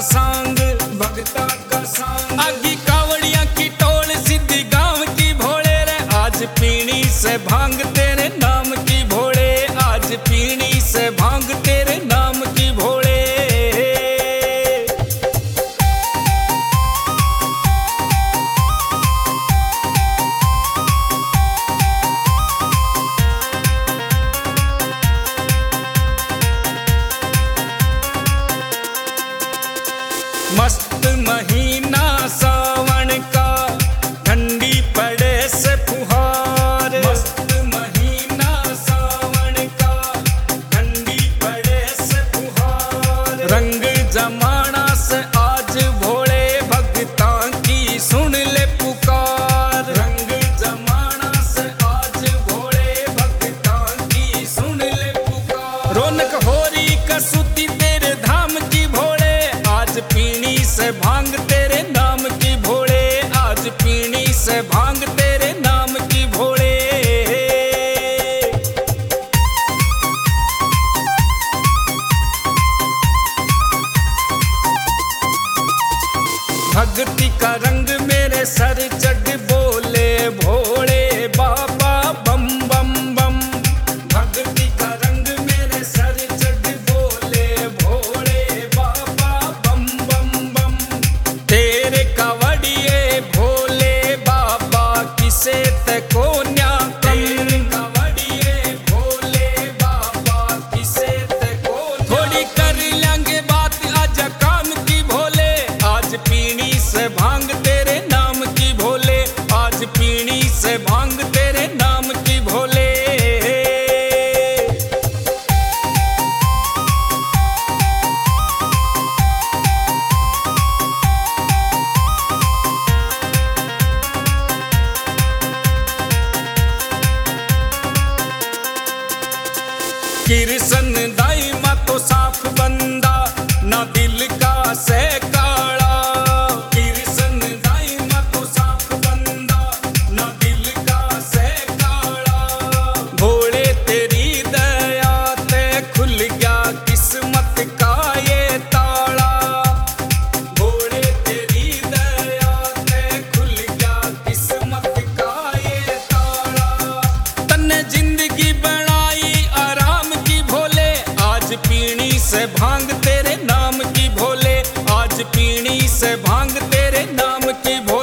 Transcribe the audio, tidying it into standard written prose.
सांग, भगता का सांग। आगी कावड़िया की टोल सिद्धि गांव की भोले रे, आज पीणी से भांग तेरे नाम की भोले, आज पीणी से भांग तेरे नाम की भोले। मस्त महीना सावन का, ठंडी पड़े से फुहार। मस्त महीना सावन का, ठंडी पड़े से फुहार। रंग जमाना से आज भोले भक्तां की सुन ले पुकार। रंग जमाना से आज भोले भक्तां की सुन ले पुकार। रौनक होरी कसुती तेरे धाम की भोले, आज पीणी से भांग तेरे नाम की भोले, आज पीणी से भांग तेरे नाम की भोले। भक्ति का रंग मेरे सर चढ़ बोले भोले बाबा बम बम बम। भक्ति का रंग मेरे सर चढ़ बोले भोले बाबा बम बम बम। तेरे कावड़िए भोले बाबा किसे तको न्या, तेरे कावड़िए भोले बाबा किसे तको। थोड़ी कर लेंगे बात आज काम की भोले, आज पीणी से भांग तेरे नाम की भोले, आज पीणी से भांग तेरे नाम की भोले। कृष्ण दाई मा तो साफ बंदा, ना दिल का से काला। कृष्ण दाई मा तो साफ बंदा, ना दिल का से काला। भोले तेरी दया ते खुल गया किस्मत का ये ताला। भोले तेरी दया ते खुल गया किस्मत का ये ताला। तन्ने जिंदगी बनाई आराम की भोले, आज पीणी से भांग तेरे नाम की भोले, आज पीणी से भांग तेरे नाम की भोले।